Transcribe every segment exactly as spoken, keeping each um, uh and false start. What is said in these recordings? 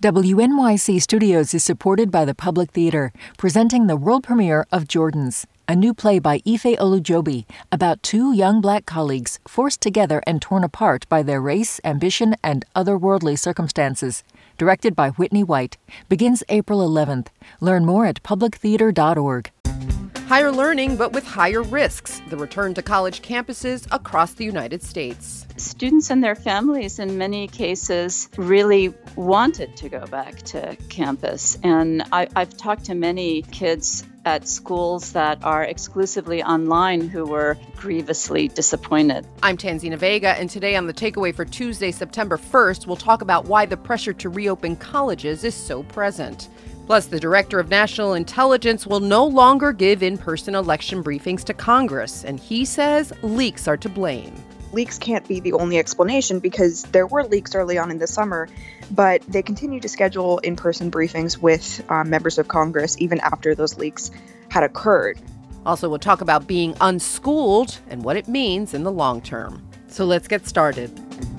W N Y C Studios is supported by the Public Theater, presenting the world premiere of Jordans, a new play by Ife Olujobi about two young black colleagues forced together and torn apart by their race, ambition, and otherworldly circumstances. Directed by Whitney White. Begins April eleventh. Learn more at public theater dot org. Higher learning, but with higher risks. The return to college campuses across the United States. Students and their families, in many cases, really wanted to go back to campus. And I, I've talked to many kids at schools that are exclusively online who were grievously disappointed. I'm Tanzina Vega, and today on The Takeaway for Tuesday, September first, we'll talk about why the pressure to reopen colleges is so present. Plus, the Director of National Intelligence will no longer give in-person election briefings to Congress, and he says leaks are to blame. Leaks can't be the only explanation because there were leaks early on in the summer, but they continue to schedule in-person briefings with um, members of Congress even after those leaks had occurred. Also, we'll talk about being unschooled and what it means in the long term. So let's get started.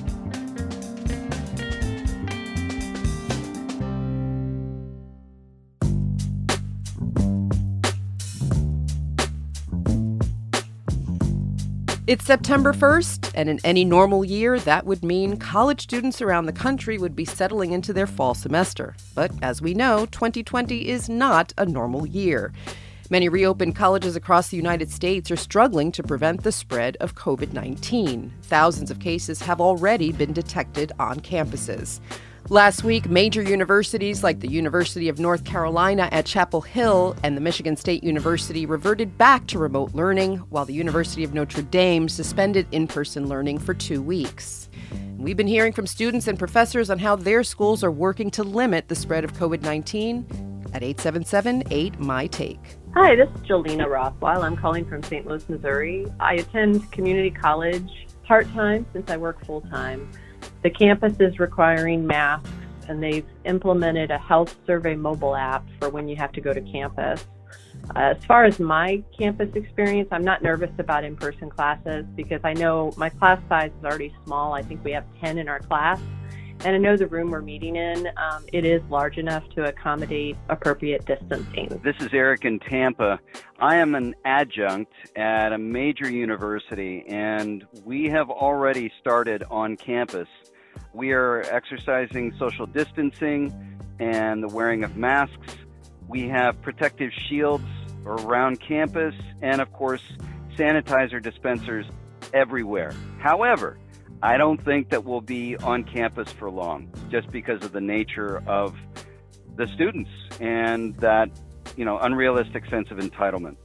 It's September first, and in any normal year, that would mean college students around the country would be settling into their fall semester. But as we know, twenty twenty is not a normal year. Many reopened colleges across the United States are struggling to prevent the spread of covid nineteen. Thousands of cases have already been detected on campuses. Last week, major universities like the University of North Carolina at Chapel Hill and the Michigan State University reverted back to remote learning, while the University of Notre Dame suspended in-person learning for two weeks. We've been hearing from students and professors on how their schools are working to limit the spread of covid nineteen at eight seven seven, eight, M Y, TAKE. Hi, this is Jolena Rothweil. I'm calling from Saint Louis, Missouri. I attend community college part-time since I work full-time. The campus is requiring masks, and they've implemented a health survey mobile app for when you have to go to campus. Uh, as far as my campus experience, I'm not nervous about in-person classes because I know my class size is already small. I think we have ten in our class. And I know the room we're meeting in, um, it is large enough to accommodate appropriate distancing. This is Eric in Tampa. I am an adjunct at a major university, and we have already started on campus. We are exercising social distancing and the wearing of masks. We have protective shields around campus and, of course, sanitizer dispensers everywhere. However, I don't think that we'll be on campus for long just because of the nature of the students and that, you know, unrealistic sense of entitlement.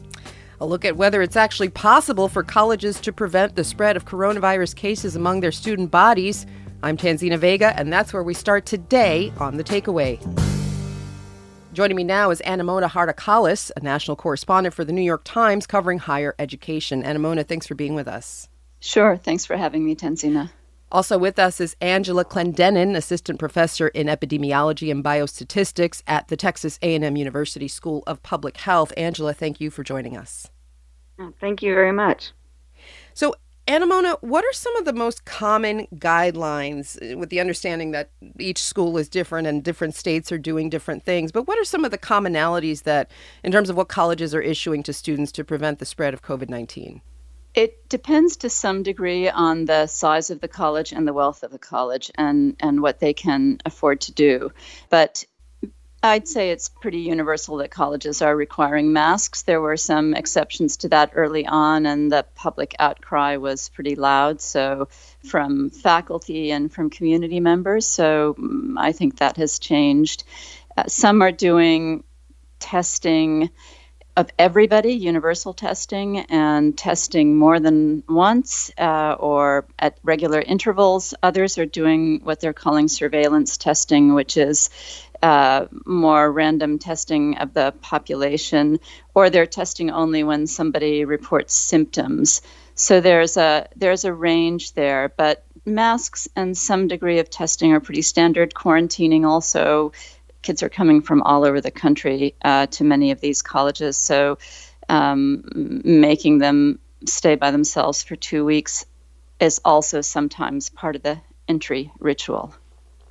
A look at whether it's actually possible for colleges to prevent the spread of coronavirus cases among their student bodies. I'm Tanzina Vega, and that's where we start today on The Takeaway. Joining me now is Anamona Hardakalis, a national correspondent for the New York Times covering higher education. Anamona, thanks for being with us. Sure. Thanks for having me, Tanzina. Also with us is Angela Clendenin, assistant professor in epidemiology and biostatistics at the Texas A and M University School of Public Health. Angela, thank you for joining us. Thank you very much. So, Anamona, what are some of the most common guidelines, with the understanding that each school is different and different states are doing different things, but what are some of the commonalities that, in terms of what colleges are issuing to students to prevent the spread of covid nineteen? It depends to some degree on the size of the college and the wealth of the college and, and what they can afford to do. But I'd say it's pretty universal that colleges are requiring masks. There were some exceptions to that early on, and the public outcry was pretty loud, so from faculty and from community members. So um, I think that has changed. Uh, some are doing testing of everybody, universal testing, and testing more than once uh, or at regular intervals. Others are doing what they're calling surveillance testing, which is uh, more random testing of the population, or they're testing only when somebody reports symptoms. So there's a there's a range there, but masks and some degree of testing are pretty standard. Quarantining also. Kids are coming from all over the country uh, to many of these colleges, so um, making them stay by themselves for two weeks is also sometimes part of the entry ritual.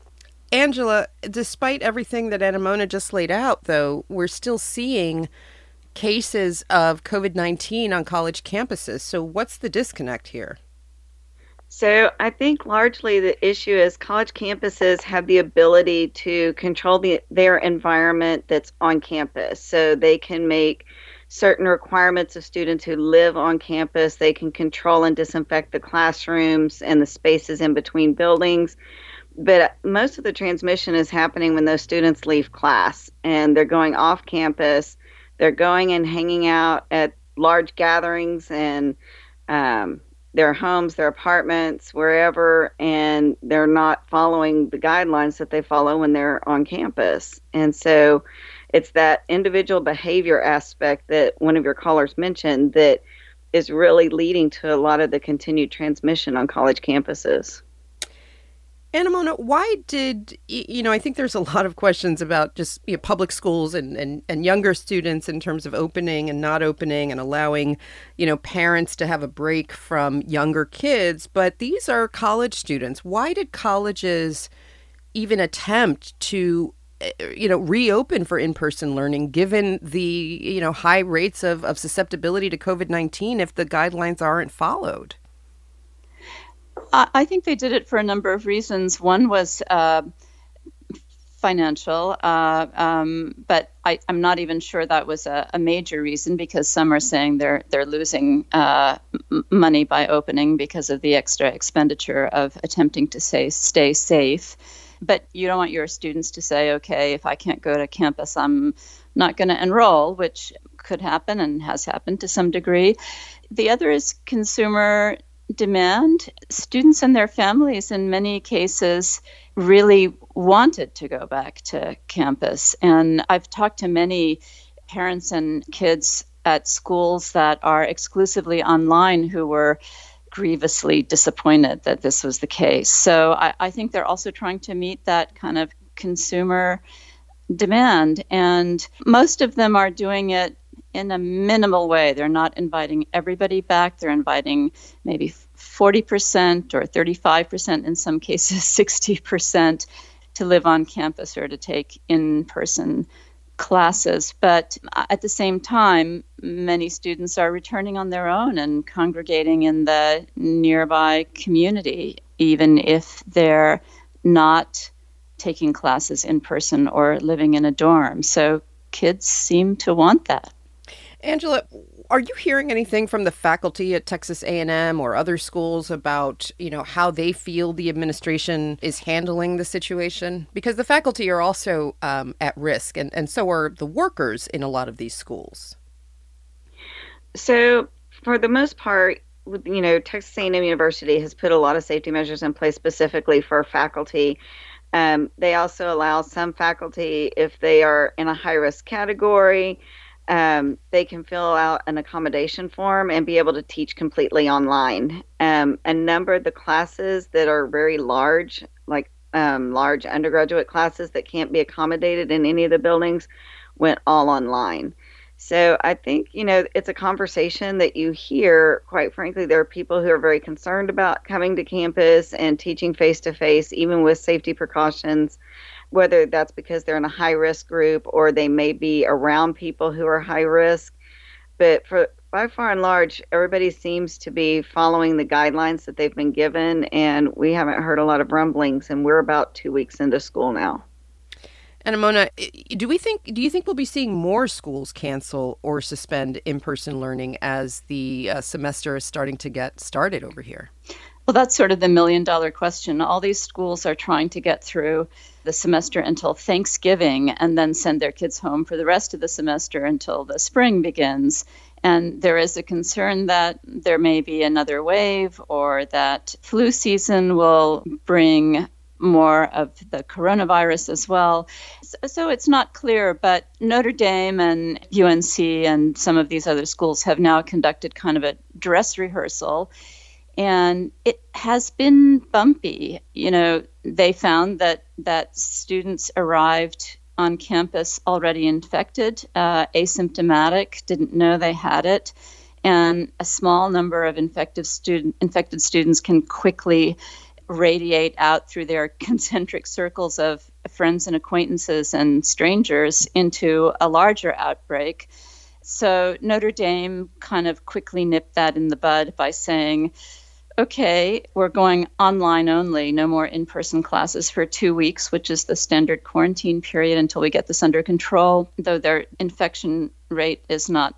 Angela, despite everything that Anna-Mona just laid out, though, we're still seeing cases of COVID nineteen on college campuses. So what's the disconnect here? So I think largely the issue is college campuses have the ability to control the, their environment that's on campus. So they can make certain requirements of students who live on campus. They can control and disinfect the classrooms and the spaces in between buildings. But most of the transmission is happening when those students leave class and they're going off campus. They're going and hanging out at large gatherings and um, their homes, their apartments, wherever, and they're not following the guidelines that they follow when they're on campus. And so it's that individual behavior aspect that one of your callers mentioned that is really leading to a lot of the continued transmission on college campuses. Anna-Mona, why did, you know, I think there's a lot of questions about just you know, public schools and, and, and younger students in terms of opening and not opening and allowing, you know, parents to have a break from younger kids. But these are college students. Why did colleges even attempt to, you know, reopen for in-person learning given the, you know, high rates of, of susceptibility to COVID nineteen if the guidelines aren't followed? I think they did it for a number of reasons. One was uh, financial, uh, um, but I, I'm not even sure that was a, a major reason because some are saying they're they're losing uh, m- money by opening because of the extra expenditure of attempting to say stay safe. But you don't want your students to say, okay, if I can't go to campus, I'm not going to enroll, which could happen and has happened to some degree. The other is consumer demand. Students and their families in many cases really wanted to go back to campus. And I've talked to many parents and kids at schools that are exclusively online who were grievously disappointed that this was the case. So I, I think they're also trying to meet that kind of consumer demand. And most of them are doing it in a minimal way. They're not inviting everybody back. They're inviting maybe forty percent or thirty-five percent, in some cases sixty percent, to live on campus or to take in-person classes. But at the same time, many students are returning on their own and congregating in the nearby community, even if they're not taking classes in person or living in a dorm. So kids seem to want that. Angela, are you hearing anything from the faculty at Texas A and M or other schools about, you know, how they feel the administration is handling the situation? Because the faculty are also um, at risk, and, and so are the workers in a lot of these schools. So for the most part, you know, Texas A and M University has put a lot of safety measures in place specifically for faculty. Um, they also allow some faculty, if they are in a high-risk category, Um, they can fill out an accommodation form and be able to teach completely online. Um, a number of the classes that are very large, like um, large undergraduate classes that can't be accommodated in any of the buildings, went all online. So I think, you know, it's a conversation that you hear. Quite frankly, there are people who are very concerned about coming to campus and teaching face-to-face, even with safety precautions, whether that's because they're in a high-risk group or they may be around people who are high risk. But for by far and large, everybody seems to be following the guidelines that they've been given, and we haven't heard a lot of rumblings, and we're about two weeks into school now. Anna-Mona, do we think? Do you think we'll be seeing more schools cancel or suspend in-person learning as the uh, semester is starting to get started over here? Well, that's sort of the million-dollar question. All these schools are trying to get through the semester until Thanksgiving and then send their kids home for the rest of the semester until the spring begins. And there is a concern that there may be another wave or that flu season will bring more of the coronavirus as well. So it's not clear, but Notre Dame and U N C and some of these other schools have now conducted kind of a dress rehearsal. And it has been bumpy. You know, they found that that students arrived on campus already infected, uh, asymptomatic, didn't know they had it. And a small number of infective student, infected students can quickly radiate out through their concentric circles of friends and acquaintances and strangers into a larger outbreak. So Notre Dame kind of quickly nipped that in the bud by saying, okay, we're going online only, no more in-person classes for two weeks, which is the standard quarantine period until we get this under control. Though their infection rate is not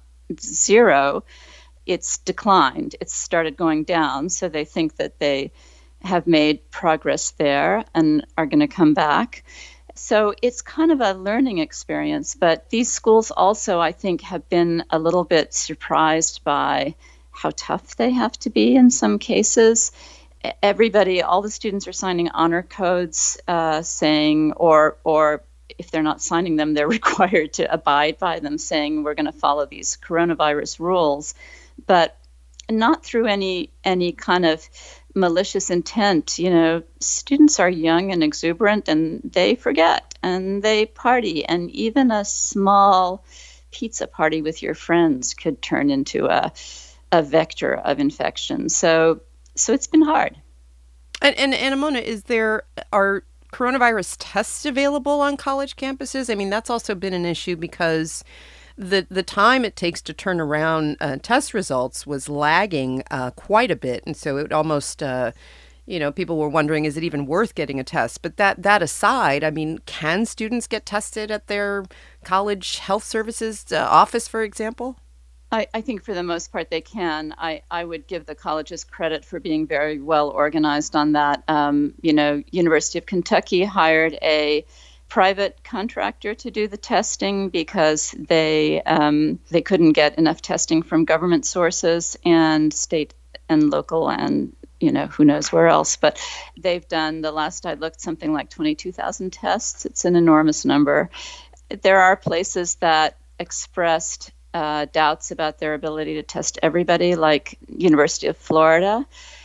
zero, it's declined. It's started going down. So they think that they have made progress there and are going to come back. So it's kind of a learning experience. But these schools also, I think, have been a little bit surprised by how tough they have to be in some cases. Everybody, all the students are signing honor codes uh, saying, or or if they're not signing them, they're required to abide by them, saying we're going to follow these coronavirus rules, but not through any any kind of malicious intent. You know, students are young and exuberant, and they forget, and they party, and even a small pizza party with your friends could turn into a a vector of infection. So so it's been hard. And, and, and Amona, is there, are coronavirus tests available on college campuses? I mean, that's also been an issue because the the time it takes to turn around uh, test results was lagging uh, quite a bit. And so it almost, uh, you know, people were wondering, is it even worth getting a test? But that, that aside, I mean, can students get tested at their college health services uh, office, for example? I, I think for the most part they can. I, I would give the colleges credit for being very well organized on that. Um, you know, University of Kentucky hired a private contractor to do the testing because they um, they couldn't get enough testing from government sources, and state and local and, you know, who knows where else. But they've done, the last I looked, something like twenty-two thousand tests. It's an enormous number. There are places that expressed Uh, doubts about their ability to test everybody, like University of Florida.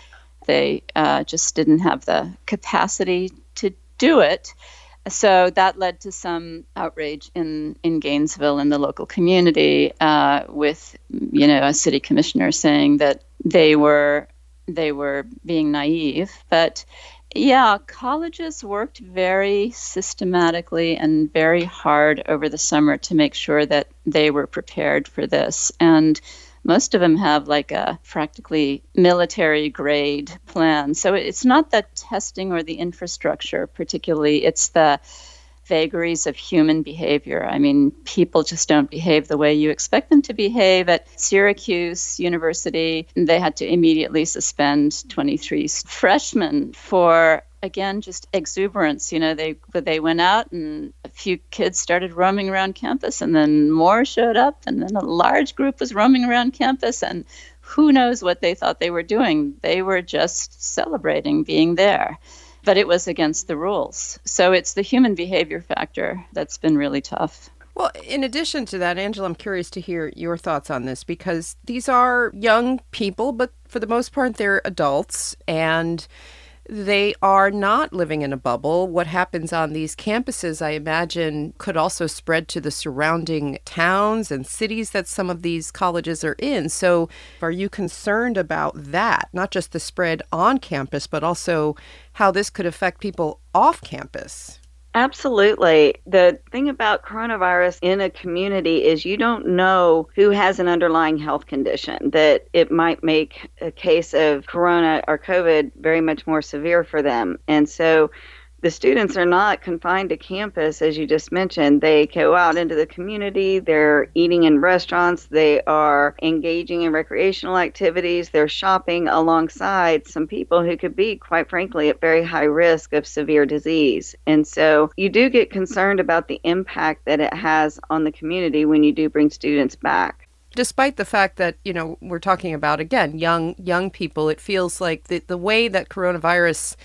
They uh, just didn't have the capacity to do it. So that led to some outrage in, in Gainesville in the local community uh, with, you know, a city commissioner saying that they were they were being naive. But yeah, colleges worked very systematically and very hard over the summer to make sure that they were prepared for this. And most of them have like a practically military grade plan. So it's not the testing or the infrastructure particularly, it's the vagaries of human behavior. I mean, people just don't behave the way you expect them to behave. At Syracuse University, they had to immediately suspend twenty-three freshmen for, again, just exuberance. You know, they they went out and a few kids started roaming around campus, and then more showed up, and then a large group was roaming around campus, and who knows what they thought they were doing. They were just celebrating being there. But it was against the rules. So it's the human behavior factor that's been really tough. Well, in addition to that, Angela, I'm curious to hear your thoughts on this, because these are young people, but for the most part, they're adults, and they are not living in a bubble. What happens on these campuses, I imagine, could also spread to the surrounding towns and cities that some of these colleges are in. So are you concerned about that, not just the spread on campus, but also how this could affect people off campus? Absolutely. The thing about coronavirus in a community is you don't know who has an underlying health condition that it might make a case of corona or COVID very much more severe for them. And so the students are not confined to campus, as you just mentioned. They go out into the community, they're eating in restaurants, they are engaging in recreational activities, they're shopping alongside some people who could be, quite frankly, at very high risk of severe disease. And so you do get concerned about the impact that it has on the community when you do bring students back. Despite the fact that, you know, we're talking about, again, young young people, it feels like the, the way that coronavirus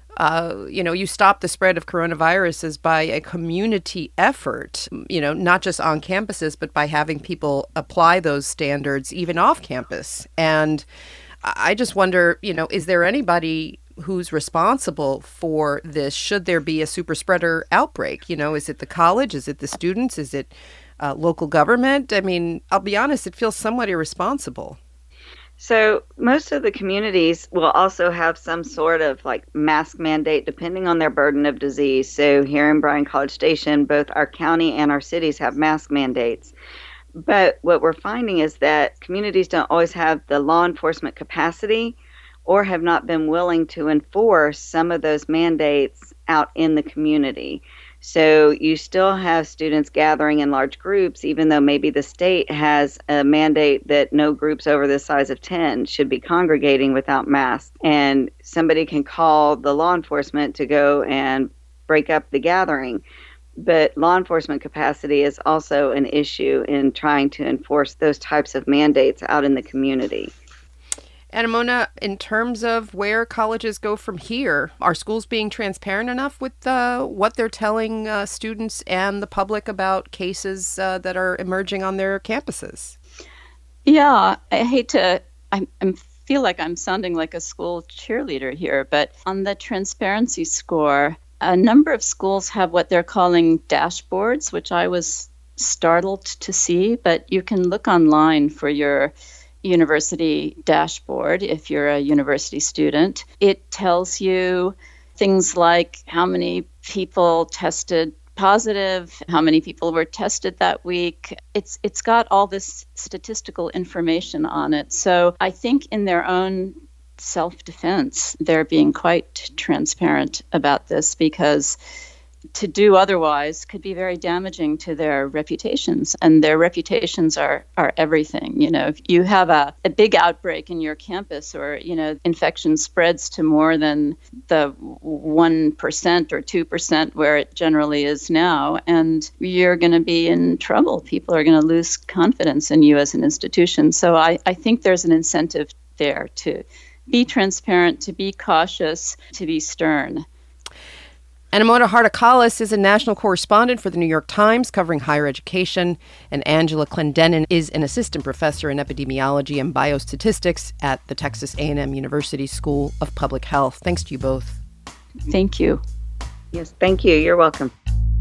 Uh, you know, you stop the spread of coronavirus is by a community effort, you know, not just on campuses, but by having people apply those standards even off campus. And I just wonder, you know, is there anybody who's responsible for this? Should there be a super spreader outbreak? You know, is it the college? Is it the students? Is it uh, local government? I mean, I'll be honest, it feels somewhat irresponsible. So most of the communities will also have some sort of like mask mandate depending on their burden of disease. So here in Bryan College Station, both our county and our cities have mask mandates. But what we're finding is that communities don't always have the law enforcement capacity or have not been willing to enforce some of those mandates out in the community. So you still have students gathering in large groups, even though maybe the state has a mandate that no groups over the size of ten should be congregating without masks. And somebody can call the law enforcement to go and break up the gathering. But law enforcement capacity is also an issue in trying to enforce those types of mandates out in the community. And Mona, in terms of where colleges go from here, are schools being transparent enough with uh, what they're telling uh, students and the public about cases uh, that are emerging on their campuses? Yeah, I hate to, I I feel like I'm sounding like a school cheerleader here, but on the transparency score, a number of schools have what they're calling dashboards, which I was startled to see, but you can look online for your university dashboard if you're a university student. It tells you things like how many people tested positive, how many people were tested that week. It's it's got all this statistical information on it. So I think in their own self-defense, they're being quite transparent about this, because to do otherwise could be very damaging to their reputations, and their reputations are are everything. You know, if you have a, a big outbreak in your campus, or, you know, infection spreads to more than the one percent or two percent where it generally is now, and you're going to be in trouble. People are going to lose confidence in you as an institution. So I, I think there's an incentive there to be transparent, to be cautious, to be stern. And Mona Hartakalis is a national correspondent for the New York Times covering higher education, and Angela Clendenin is an assistant professor in epidemiology and biostatistics at the Texas A and M University School of Public Health. Thanks to you both. Thank you. Yes, thank you. You're welcome.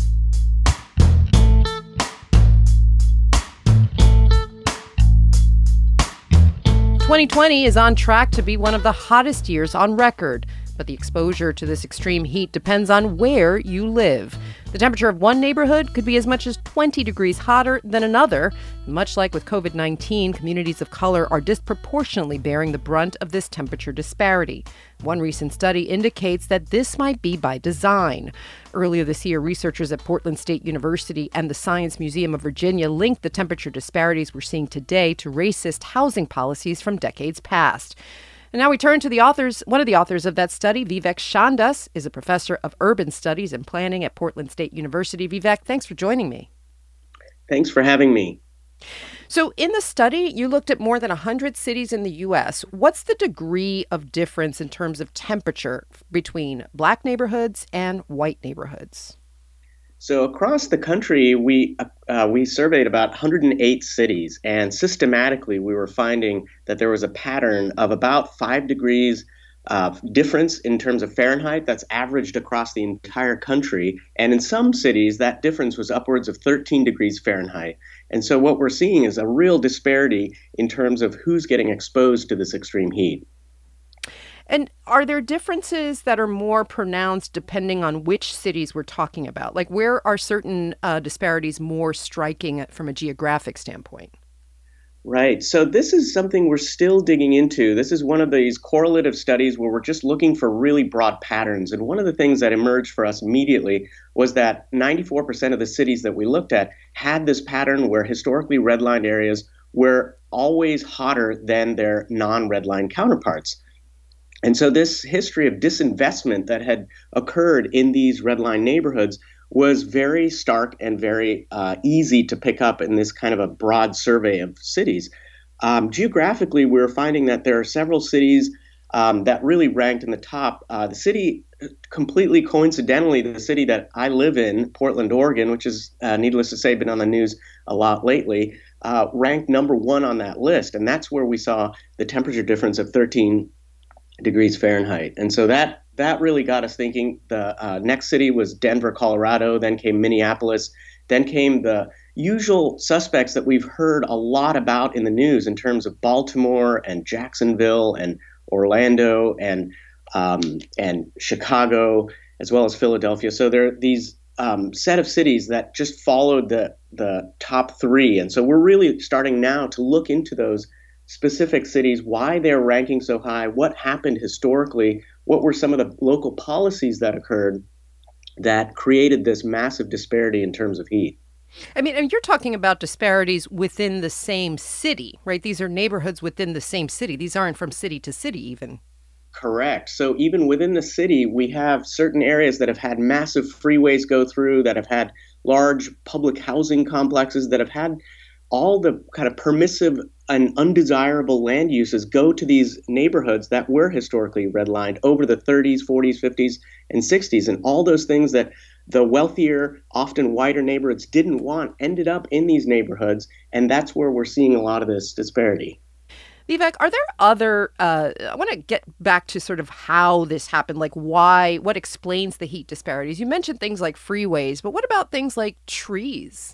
twenty twenty is on track to be one of the hottest years on record. But the exposure to this extreme heat depends on where you live. The temperature of one neighborhood could be as much as twenty degrees hotter than another. Much like with covid nineteen, communities of color are disproportionately bearing the brunt of this temperature disparity. One recent study indicates that this might be by design. Earlier this year, researchers at Portland State University and the Science Museum of Virginia linked the temperature disparities we're seeing today to racist housing policies from decades past. And now we turn to the authors. One of the authors of that study, Vivek Chandas, is a professor of urban studies and planning at Portland State University. Vivek, thanks for joining me. Thanks for having me. So in the study, you looked at more than one hundred cities in the U S. What's the degree of difference in terms of temperature between Black neighborhoods and white neighborhoods? So across the country, we uh, we surveyed about one hundred eight cities, and systematically we were finding that there was a pattern of about five degrees uh, difference in terms of Fahrenheit that's averaged across the entire country. And in some cities, that difference was upwards of thirteen degrees Fahrenheit. And so what we're seeing is a real disparity in terms of who's getting exposed to this extreme heat. And are there differences that are more pronounced depending on which cities we're talking about? Like, where are certain uh, disparities more striking from a geographic standpoint? Right. So this is something we're still digging into. This is one of these correlative studies where we're just looking for really broad patterns. And one of the things that emerged for us immediately was that ninety-four percent of the cities that we looked at had this pattern where historically redlined areas were always hotter than their non-redline counterparts. And so this history of disinvestment that had occurred in these redline neighborhoods was very stark and very uh, easy to pick up in this kind of a broad survey of cities. Um, geographically, we were finding that there are several cities um, that really ranked in the top. Uh, the city, completely coincidentally, the city that I live in, Portland, Oregon, which is, uh, needless to say, been on the news a lot lately, uh, ranked number one on that list. And that's where we saw the temperature difference of thirteen degrees Fahrenheit. And so that that really got us thinking. The uh, next city was Denver, Colorado, then came Minneapolis, then came the usual suspects that we've heard a lot about in the news in terms of Baltimore and Jacksonville and Orlando and um, and Chicago, as well as Philadelphia. So there are these um, set of cities that just followed the the top three. And so we're really starting now to look into those specific cities, why they're ranking so high, what happened historically, what were some of the local policies that occurred that created this massive disparity in terms of heat. I mean, and you're talking about disparities within the same city, right? These are neighborhoods within the same city. These aren't from city to city even. Correct. So even within the city, we have certain areas that have had massive freeways go through, that have had large public housing complexes, that have had all the kind of permissive and undesirable land uses go to these neighborhoods that were historically redlined over the thirties, forties, fifties, and sixties. And all those things that the wealthier, often whiter neighborhoods didn't want ended up in these neighborhoods. And that's where we're seeing a lot of this disparity. Vivek, are there other, uh, I want to get back to sort of how this happened, like why, what explains the heat disparities? You mentioned things like freeways, but what about things like trees?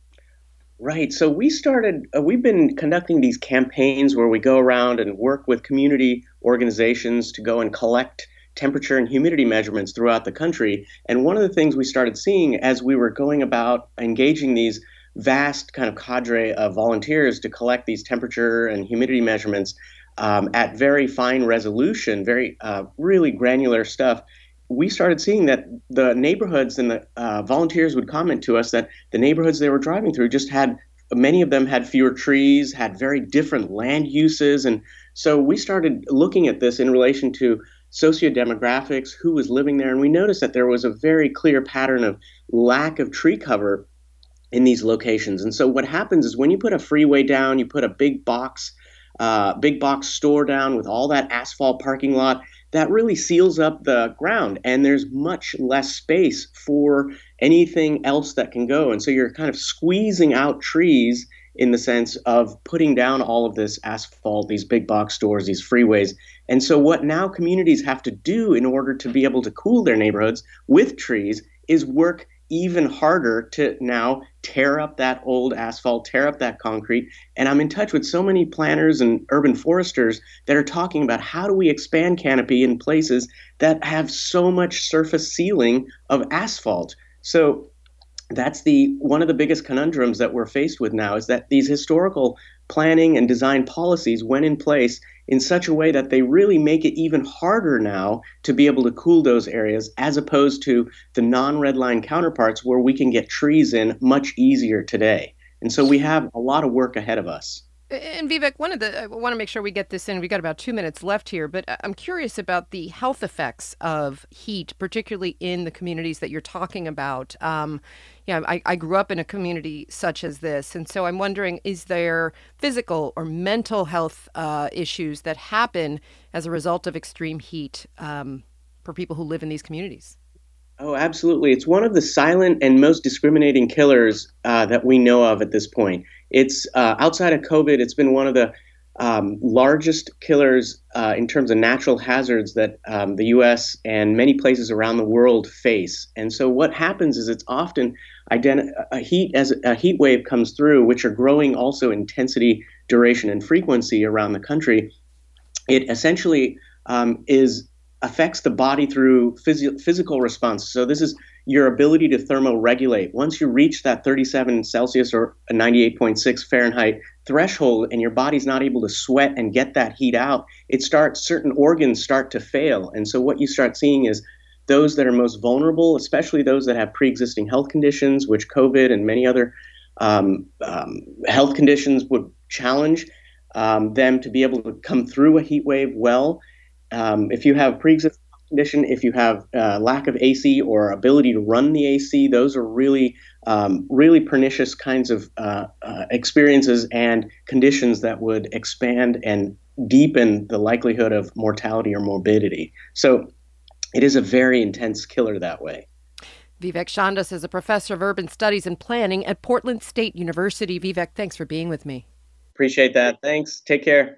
Right. So we started, uh, we've been conducting these campaigns where we go around and work with community organizations to go and collect temperature and humidity measurements throughout the country. And one of the things we started seeing as we were going about engaging these vast kind of cadre of volunteers to collect these temperature and humidity measurements um, at very fine resolution, very uh, really granular stuff, we started seeing that the neighborhoods and the uh, volunteers would comment to us that the neighborhoods they were driving through just had, many of them had fewer trees, had very different land uses. And so we started looking at this in relation to sociodemographics, who was living there. And we noticed that there was a very clear pattern of lack of tree cover in these locations. And so what happens is when you put a freeway down, you put a big box, uh, big box store down with all that asphalt parking lot, that really seals up the ground, and there's much less space for anything else that can go. And so you're kind of squeezing out trees in the sense of putting down all of this asphalt, these big box stores, these freeways. And so what now communities have to do in order to be able to cool their neighborhoods with trees is work even harder to now tear up that old asphalt, tear up that concrete. And I'm in touch with so many planners and urban foresters that are talking about how do we expand canopy in places that have so much surface ceiling of asphalt. So that's the one of the biggest conundrums that we're faced with now, is that these historical planning and design policies went in place in such a way that they really make it even harder now to be able to cool those areas, as opposed to the non-red line counterparts where we can get trees in much easier today. And so we have a lot of work ahead of us. And Vivek, one of the, I want to make sure we get this in. We've got about two minutes left here, but I'm curious about the health effects of heat, particularly in the communities that you're talking about. Um, yeah, I, I grew up in a community such as this, and so I'm wondering, is there physical or mental health uh, issues that happen as a result of extreme heat um, for people who live in these communities? Oh, absolutely. It's one of the silent and most discriminating killers uh, that we know of at this point. It's uh, outside of COVID, it's been one of the um, largest killers uh, in terms of natural hazards that um, the U S and many places around the world face. And so what happens is it's often identi- a heat as a heat wave comes through, which are growing also intensity, duration, and frequency around the country. It essentially um, is affects the body through phys- physical responses. So this is your ability to thermoregulate. Once you reach that thirty-seven Celsius or a ninety-eight point six Fahrenheit threshold and your body's not able to sweat and get that heat out, it starts, certain organs start to fail. And so what you start seeing is those that are most vulnerable, especially those that have pre-existing health conditions, which COVID and many other um, um, health conditions would challenge um, them to be able to come through a heat wave well. Um, if you have pre-existing condition, if you have uh, lack of A C or ability to run the A C, those are really, um, really pernicious kinds of uh, uh, experiences and conditions that would expand and deepen the likelihood of mortality or morbidity. So it is a very intense killer that way. Vivek Chandas is a professor of urban studies and planning at Portland State University. Vivek, thanks for being with me. Appreciate that. Thanks. Take care.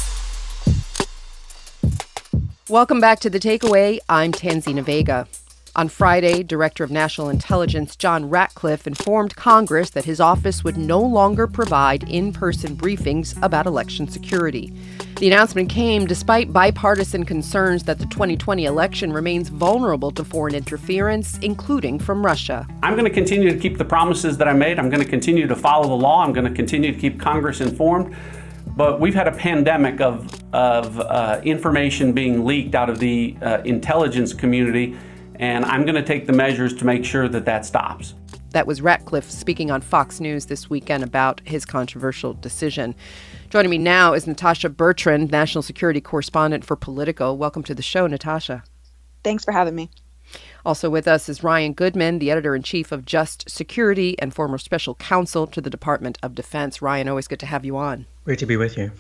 Welcome back to The Takeaway. I'm Tanzina Vega. On Friday, Director of National Intelligence John Ratcliffe informed Congress that his office would no longer provide in-person briefings about election security. The announcement came despite bipartisan concerns that the twenty twenty election remains vulnerable to foreign interference, including from Russia. I'm going to continue to keep the promises that I made. I'm going to continue to follow the law. I'm going to continue to keep Congress informed. But we've had a pandemic of, of uh, information being leaked out of the uh, intelligence community, and I'm going to take the measures to make sure that that stops. That was Ratcliffe speaking on Fox News this weekend about his controversial decision. Joining me now is Natasha Bertrand, national security correspondent for Politico. Welcome to the show, Natasha. Thanks for having me. Also with us is Ryan Goodman, the editor-in-chief of Just Security and former special counsel to the Department of Defense. Ryan, always good to have you on. Great to be with you.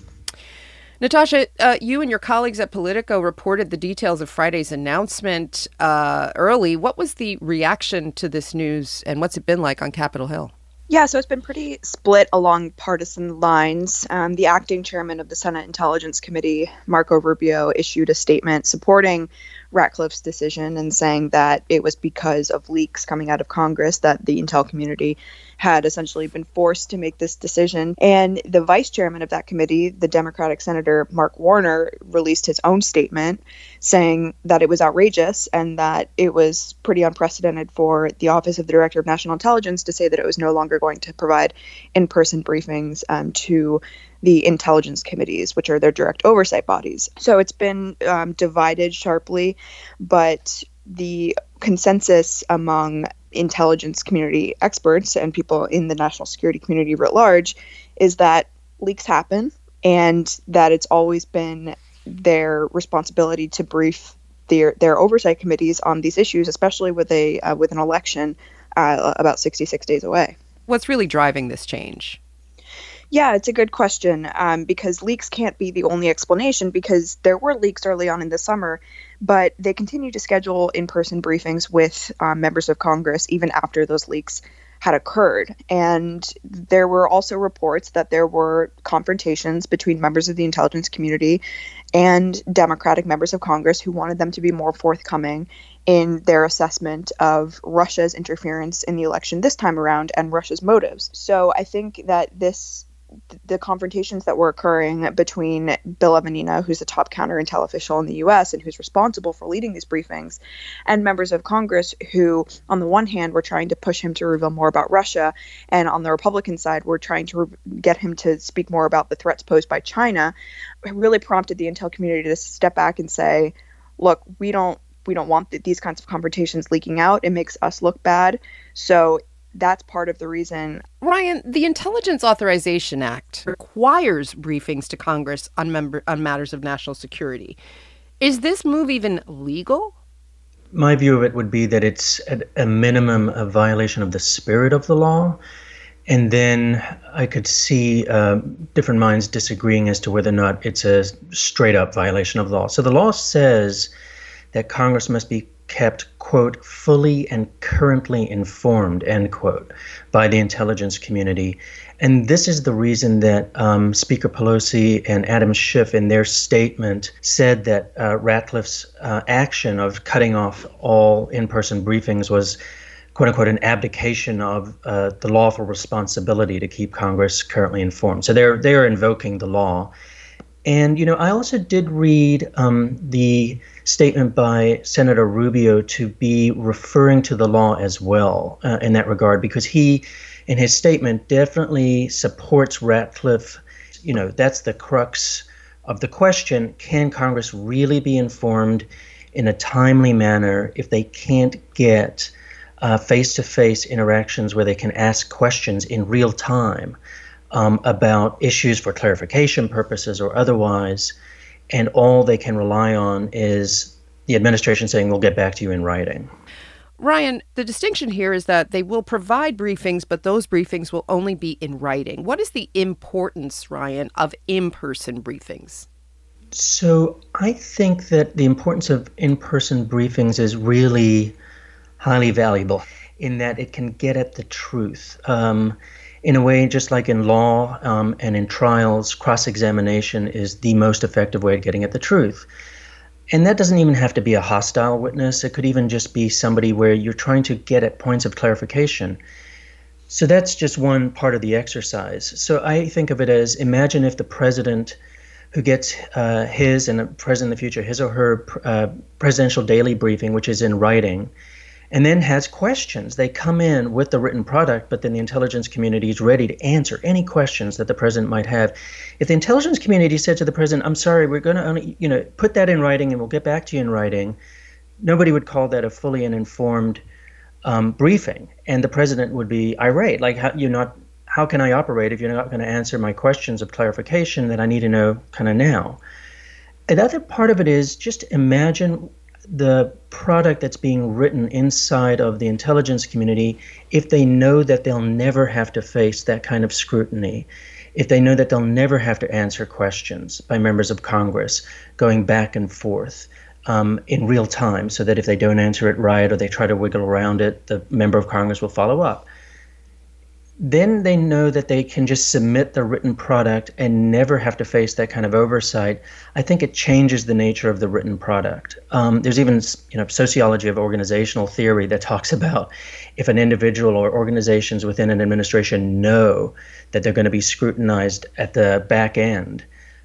Natasha, uh, you and your colleagues at Politico reported the details of Friday's announcement uh, early. What was the reaction to this news, and what's it been like on Capitol Hill? Yeah, so it's been pretty split along partisan lines. Um, the acting chairman of the Senate Intelligence Committee, Marco Rubio, issued a statement supporting Ratcliffe's decision and saying that it was because of leaks coming out of Congress that the intel community had essentially been forced to make this decision. And the vice chairman of that committee, the Democratic Senator Mark Warner, released his own statement saying that it was outrageous and that it was pretty unprecedented for the Office of the Director of National Intelligence to say that it was no longer going to provide in-person briefings um, to the intelligence committees, which are their direct oversight bodies. So it's been um, divided sharply, but the consensus among intelligence community experts and people in the national security community writ large is that leaks happen and that it's always been their responsibility to brief their their oversight committees on these issues, especially with a uh, with an election uh, about sixty-six days away. What's really driving this change? Yeah, it's a good question um, because leaks can't be the only explanation because there were leaks early on in the summer, but they continue to schedule in-person briefings with um, members of Congress even after those leaks had occurred. And there were also reports that there were confrontations between members of the intelligence community and Democratic members of Congress who wanted them to be more forthcoming in their assessment of Russia's interference in the election this time around and Russia's motives. So I think that this the confrontations that were occurring between Bill Evanina, who's the top counterintel official in the U S and who's responsible for leading these briefings, and members of Congress who, on the one hand, were trying to push him to reveal more about Russia, and on the Republican side, were trying to re- get him to speak more about the threats posed by China, really prompted the intel community to step back and say, look, we don't we don't want th- these kinds of confrontations leaking out. It makes us look bad. So that's part of the reason. Ryan, the Intelligence Authorization Act requires briefings to Congress on member on matters of national security. Is this move even legal? My view of it would be that it's at a minimum a violation of the spirit of the law. And then I could see uh, different minds disagreeing as to whether or not it's a straight up violation of law. So the law says that Congress must be kept, quote, fully and currently informed, end quote, by the intelligence community. And this is the reason that um, Speaker Pelosi and Adam Schiff in their statement said that uh, Ratcliffe's uh, action of cutting off all in-person briefings was, quote unquote, an abdication of uh, the lawful responsibility to keep Congress currently informed. So they're they're invoking the law. And, you know, I also did read um, the statement by Senator Rubio to be referring to the law as well uh, in that regard, because he, in his statement, definitely supports Ratcliffe. You know, that's the crux of the question. Can Congress really be informed in a timely manner if they can't get uh, face-to-face interactions where they can ask questions in real time Um, about issues for clarification purposes or otherwise, and all they can rely on is the administration saying, we'll get back to you in writing. Ryan, the distinction here is that they will provide briefings, but those briefings will only be in writing. What is the importance, Ryan, of in-person briefings? So I think that the importance of in-person briefings is really highly valuable in that it can get at the truth. Um, In a way, just like in law um, and in trials, cross-examination is the most effective way of getting at the truth. And that doesn't even have to be a hostile witness. It could even just be somebody where you're trying to get at points of clarification. So that's just one part of the exercise. So I think of it as, imagine if the president who gets uh, his, and the president in the future, his or her uh, presidential daily briefing, which is in writing, and then has questions. They come in with the written product, but then the intelligence community is ready to answer any questions that the president might have. If the intelligence community said to the president, I'm sorry, we're going to only, you know, put that in writing and we'll get back to you in writing, nobody would call that a fully and informed um, briefing. And the president would be irate. Like, how, you're not, how can I operate if you're not going to answer my questions of clarification that I need to know kind of now? Another part of it is just imagine the product that's being written inside of the intelligence community if they know that they'll never have to face that kind of scrutiny, if they know that they'll never have to answer questions by members of Congress going back and forth um, in real time, so that if they don't answer it right or they try to wiggle around it, the member of Congress will follow up. Then they know that they can just submit the written product and never have to face that kind of oversight. I think it changes the nature of the written product. Um, there's even, you know, sociology of organizational theory that talks about if an individual or organizations within an administration know that they're going to be scrutinized at the back end,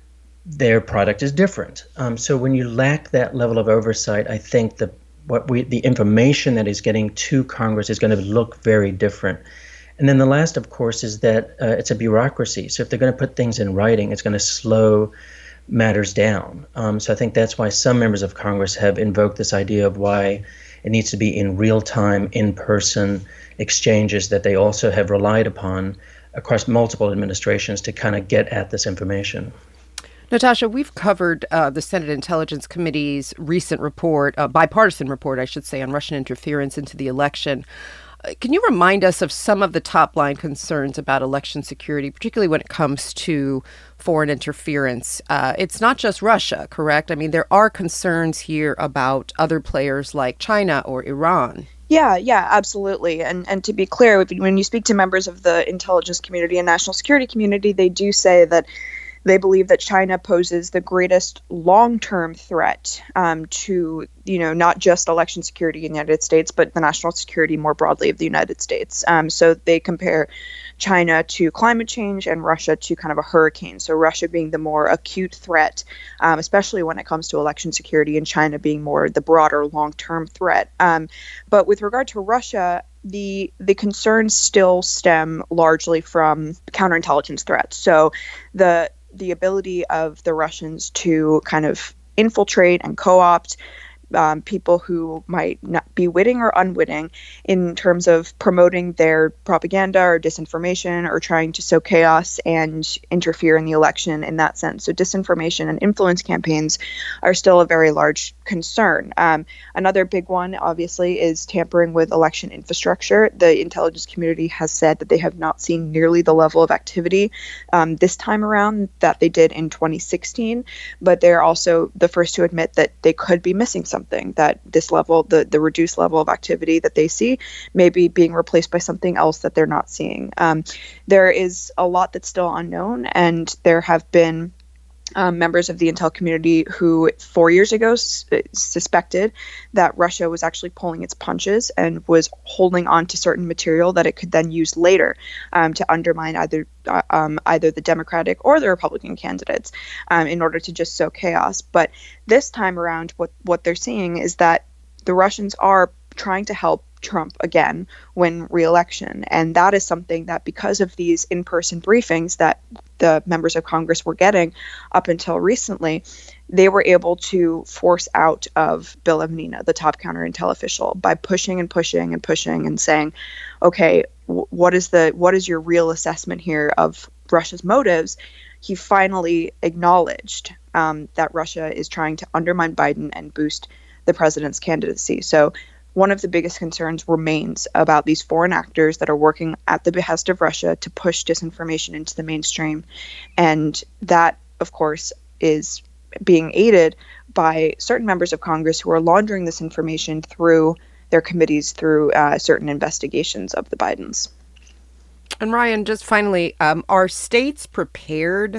their product is different. Um, so when you lack that level of oversight, I think the what we the information that is getting to Congress is going to look very different. And then the last, of course, is that uh, it's a bureaucracy. So if they're going to put things in writing, it's going to slow matters down. Um, so I think that's why some members of Congress have invoked this idea of why it needs to be in real-time, in-person exchanges that they also have relied upon across multiple administrations to kind of get at this information. Natasha, we've covered uh, the Senate Intelligence Committee's recent report, uh, bipartisan report, I should say, on Russian interference into the election. Can you remind us of some of the top-line concerns about election security, particularly when it comes to foreign interference? Uh, it's not just Russia, correct? I mean, there are concerns here about other players like China or Iran. Yeah, yeah, absolutely. And and to be clear, when you speak to members of the intelligence community and national security community, they do say that they believe that China poses the greatest long-term threat um, to, you know, not just election security in the United States, but the national security more broadly of the United States. Um, so they compare China to climate change and Russia to kind of a hurricane. So Russia being the more acute threat, um, especially when it comes to election security, and China being more the broader long-term threat. Um, but with regard to Russia, the the concerns still stem largely from counterintelligence threats. So the the ability of the Russians to kind of infiltrate and co-opt um, people who might not be witting or unwitting in terms of promoting their propaganda or disinformation or trying to sow chaos and interfere in the election in that sense. So disinformation and influence campaigns are still a very large concern. Um, another big one, obviously, is tampering with election infrastructure. The intelligence community has said that they have not seen nearly the level of activity um, this time around that they did in twenty sixteen, but they're also the first to admit that they could be missing something, that this level, the, the reduced level of activity that they see may be being replaced by something else that they're not seeing. Um, there is a lot that's still unknown, and there have been Um, members of the intel community who four years ago s- suspected that Russia was actually pulling its punches and was holding on to certain material that it could then use later um, to undermine either uh, um, either the Democratic or the Republican candidates um, in order to just sow chaos. But this time around, what what they're seeing is that the Russians are trying to help Trump again win re-election. And that is something that, because of these in-person briefings that the members of Congress were getting up until recently, they were able to force out of Bill Emnina, the top counterintel official, by pushing and pushing and pushing and saying, okay, w- what is the what is your real assessment here of Russia's motives? He finally acknowledged um, that Russia is trying to undermine Biden and boost the president's candidacy. So one of the biggest concerns remains about these foreign actors that are working at the behest of Russia to push disinformation into the mainstream. And that, of course, is being aided by certain members of Congress who are laundering this information through their committees, through uh, certain investigations of the Bidens. And Ryan, just finally, um, are states prepared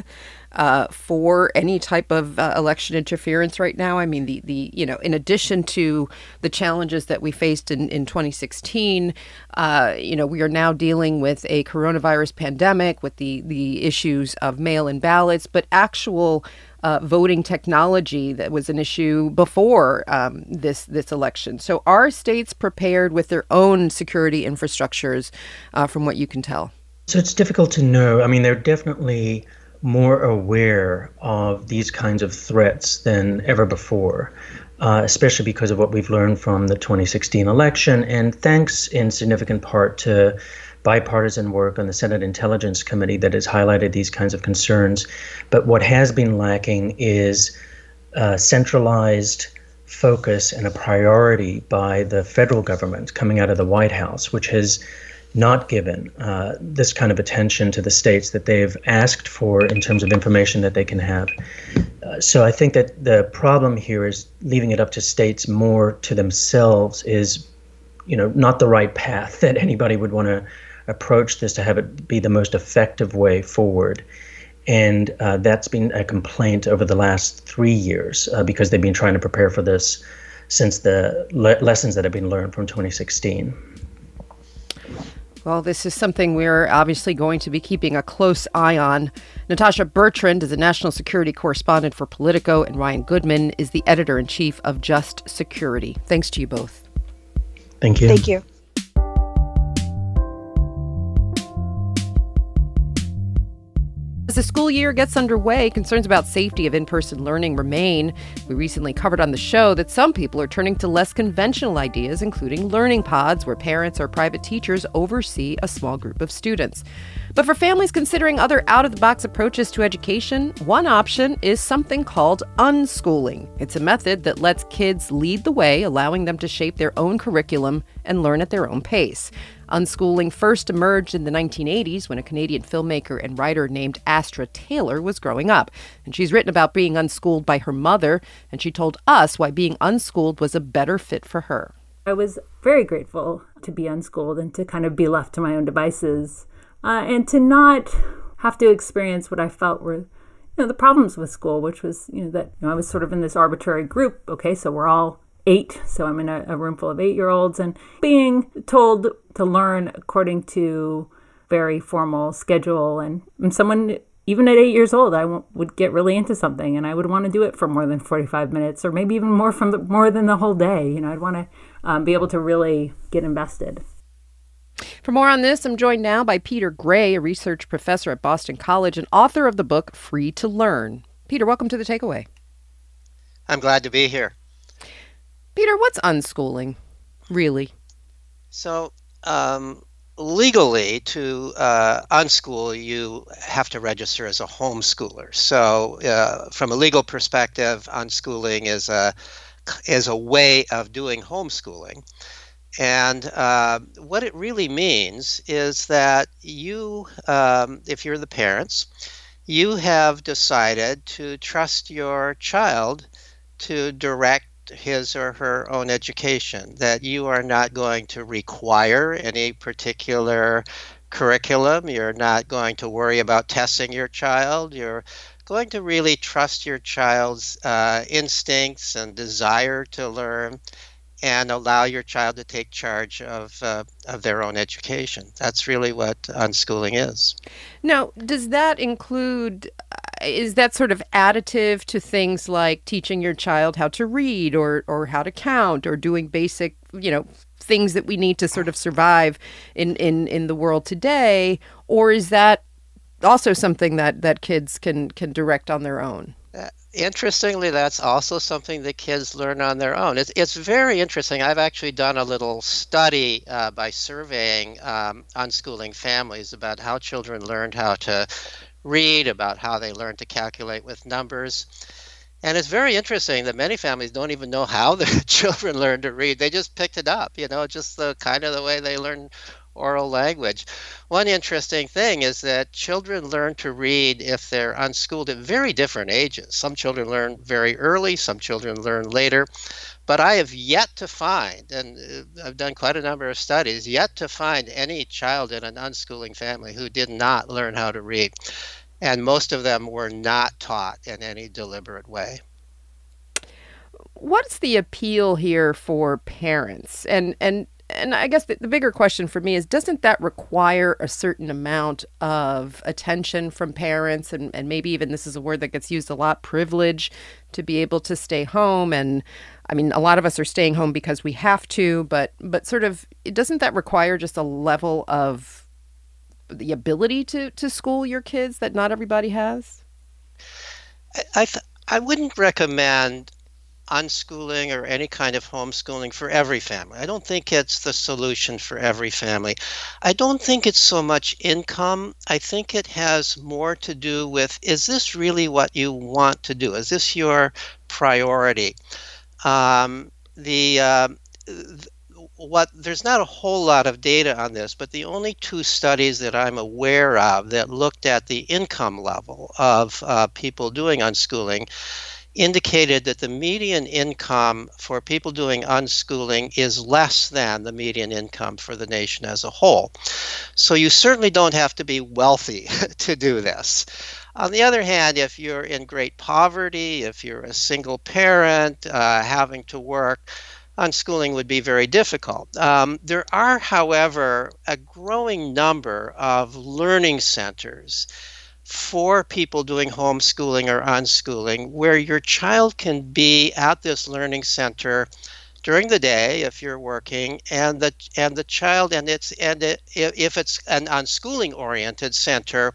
uh, for any type of uh, election interference right now? I mean, the, the you know, in addition to the challenges that we faced in, in twenty sixteen, uh, you know, we are now dealing with a coronavirus pandemic, with the, the issues of mail-in ballots, but actual Uh, voting technology that was an issue before um, this this election. So are states prepared with their own security infrastructures, uh, from what you can tell? So it's difficult to know. I mean, they're definitely more aware of these kinds of threats than ever before, uh, especially because of what we've learned from the twenty sixteen election, and thanks in significant part to bipartisan work on the Senate Intelligence Committee that has highlighted these kinds of concerns. But what has been lacking is uh, centralized focus and a priority by the federal government coming out of the White House, which has not given uh, this kind of attention to the states that they've asked for in terms of information that they can have. Uh, so I think that the problem here is leaving it up to states more to themselves is, you know, not the right path that anybody would want to approach this to have it be the most effective way forward. And uh, that's been a complaint over the last three years uh, because they've been trying to prepare for this since the le- lessons that have been learned from twenty sixteen. Well, this is something we're obviously going to be keeping a close eye on. Natasha Bertrand is a national security correspondent for Politico, and Ryan Goodman is the editor-in-chief of Just Security. Thanks to you both. Thank you. Thank you. As the school year gets underway, concerns about safety of in-person learning remain. We recently covered on the show that some people are turning to less conventional ideas, including learning pods, where parents or private teachers oversee a small group of students. But for families considering other out-of-the-box approaches to education, one option is something called unschooling. It's a method that lets kids lead the way, allowing them to shape their own curriculum and learn at their own pace. Unschooling first emerged in the nineteen eighties when a Canadian filmmaker and writer named Astra Taylor was growing up. And she's written about being unschooled by her mother, and she told us why being unschooled was a better fit for her. I was very grateful to be unschooled and to kind of be left to my own devices, uh, and to not have to experience what I felt were, you know, the problems with school, which was, you know, that you know, I was sort of in this arbitrary group. Okay, so we're all eight, so I'm in a, a room full of eight-year-olds, and being told to learn according to very formal schedule. And, and someone, even at eight years old, I w- would get really into something, and I would want to do it for more than forty-five minutes, or maybe even more from the, more than the whole day. You know, I'd want to um, be able to really get invested. For more on this, I'm joined now by Peter Gray, a research professor at Boston College and author of the book Free to Learn. Peter, welcome to The Takeaway. I'm glad to be here. Peter, what's unschooling, really? So, um, legally, to uh, unschool, you have to register as a homeschooler. So, uh, from a legal perspective, unschooling is a is a way of doing homeschooling. And uh, what it really means is that you, um, if you're the parents, you have decided to trust your child to direct his or her own education, that you are not going to require any particular curriculum. You're not going to worry about testing your child. You're going to really trust your child's uh, instincts and desire to learn, and allow your child to take charge of uh, of their own education. That's really what unschooling is. Now, does that include, uh, is that sort of additive to things like teaching your child how to read or or how to count or doing basic, you know, things that we need to sort of survive in, in, in the world today? Or is that also something that, that kids can, can direct on their own? Uh, Interestingly, that's also something that kids learn on their own. It's, it's very interesting. I've actually done a little study uh, by surveying um, unschooling families about how children learned how to read, about how they learned to calculate with numbers. And it's very interesting that many families don't even know how their children learned to read. They just picked it up, you know, just the kind of the way they learn oral language. One interesting thing is that children learn to read if they're unschooled at very different ages. Some children learn very early, some children learn later. But I have yet to find, and I've done quite a number of studies, yet to find any child in an unschooling family who did not learn how to read. and most of them were not taught in any deliberate way. What's the appeal here for parents? And and and I guess the, the bigger question for me is, doesn't that require a certain amount of attention from parents, and, and maybe even, this is a word that gets used a lot, privilege, to be able to stay home? And I mean, a lot of us are staying home because we have to, but but sort of, doesn't that require just a level of the ability to, to school your kids that not everybody has? I I, th- I wouldn't recommend unschooling or any kind of homeschooling for every family. I don't think it's the solution for every family. I don't think it's so much income. I think it has more to do with, is this really what you want to do? Is this your priority? Um, the uh, what there's not a whole lot of data on this, but the only two studies that I'm aware of that looked at the income level of uh, people doing unschooling indicated that the median income for people doing unschooling is less than the median income for the nation as a whole. So you certainly don't have to be wealthy to do this. On the other hand, if you're in great poverty, if you're a single parent uh, having to work, unschooling would be very difficult. Um, there are, however, a growing number of learning centers for people doing homeschooling or unschooling, where your child can be at this learning center during the day if you're working, and the and the child and it's and it, if it's an unschooling oriented center,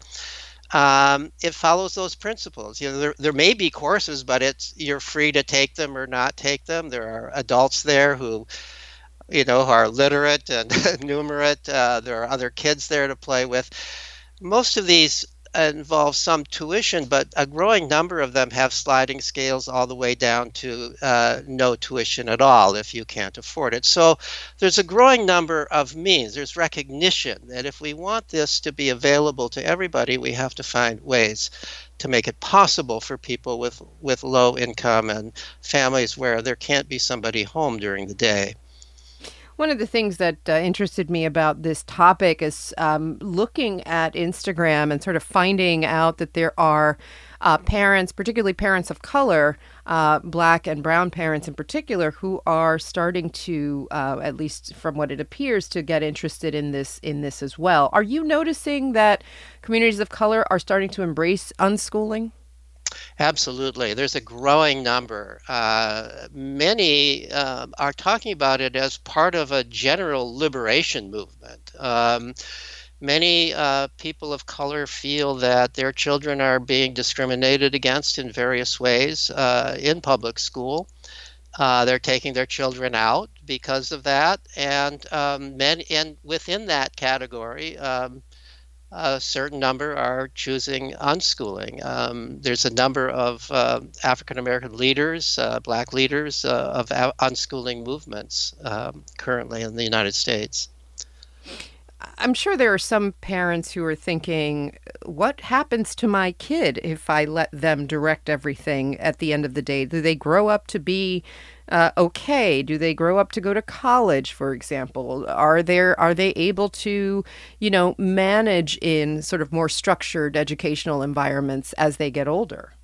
um, it follows those principles. You know, there there may be courses, but it's you're free to take them or not take them. There are adults there who, you know, are literate and numerate. Uh, there are other kids there to play with. Most of these involve some tuition, but a growing number of them have sliding scales all the way down to uh, no tuition at all if you can't afford it. So there's a growing number of means. There's recognition that if we want this to be available to everybody, we have to find ways to make it possible for people with, with low income and families where there can't be somebody home during the day. One of the things that uh, interested me about this topic is um, looking at Instagram and sort of finding out that there are uh, parents, particularly parents of color, uh, Black and brown parents in particular, who are starting to, uh, at least from what it appears, to get interested in this in this as well. Are you noticing that communities of color are starting to embrace unschooling? Absolutely. There's a growing number. Uh, many uh, are talking about it as part of a general liberation movement. Um, many uh, people of color feel that their children are being discriminated against in various ways uh, in public school. Uh, they're taking their children out because of that. And, um, many, and within that category, um, a certain number are choosing unschooling. Um, there's a number of uh, African American leaders, uh, Black leaders uh, of a- unschooling movements um, currently in the United States. I'm sure there are some parents who are thinking, what happens to my kid if I let them direct everything at the end of the day? Do they grow up to be uh, okay? Do they grow up to go to college, for example? Are there are they able to, you know, manage in sort of more structured educational environments as they get older?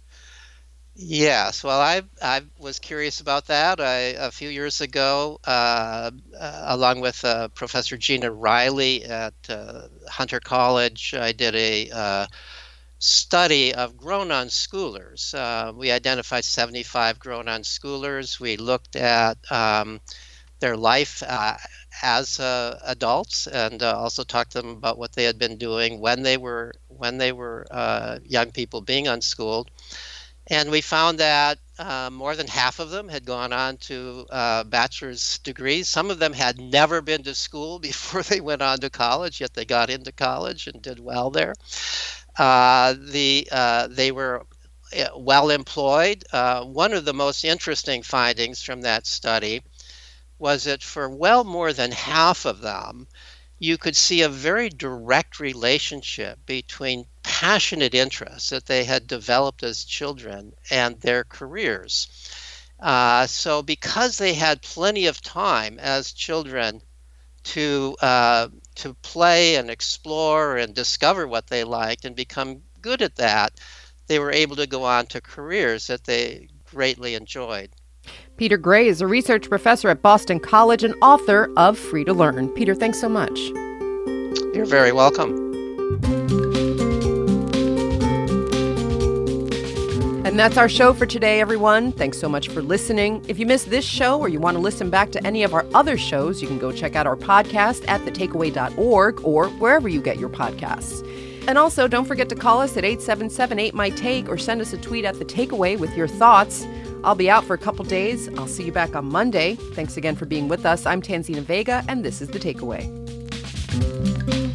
Yes, well, I I was curious about that. I, a few years ago, uh, uh, along with uh, Professor Gina Riley at uh, Hunter College, I did a uh, study of grown unschoolers. Uh, we identified seventy-five grown unschoolers. We looked at um, their life uh, as uh, adults, and uh, also talked to them about what they had been doing when they were when they were uh, young people being unschooled. And we found that uh, more than half of them had gone on to uh, bachelor's degrees. Some of them had never been to school before they went on to college, yet they got into college and did well there. Uh, the uh, they were well employed. Uh, one of the most interesting findings from that study was that for well more than half of them, you could see a very direct relationship between passionate interests that they had developed as children and their careers. Uh, so because they had plenty of time as children to uh, to play and explore and discover what they liked and become good at that, they were able to go on to careers that they greatly enjoyed. Peter Gray is a research professor at Boston College and author of Free to Learn. Peter, thanks so much. You're very welcome. And that's our show for today, everyone. Thanks so much for listening. If you missed this show or you want to listen back to any of our other shows, you can go check out our podcast at the takeaway dot org or wherever you get your podcasts. And also, don't forget to call us at eight seven seven, eight, M Y, TAKE or send us a tweet at The Takeaway with your thoughts. I'll be out for a couple days. I'll see you back on Monday. Thanks again for being with us. I'm Tanzina Vega, and this is The Takeaway.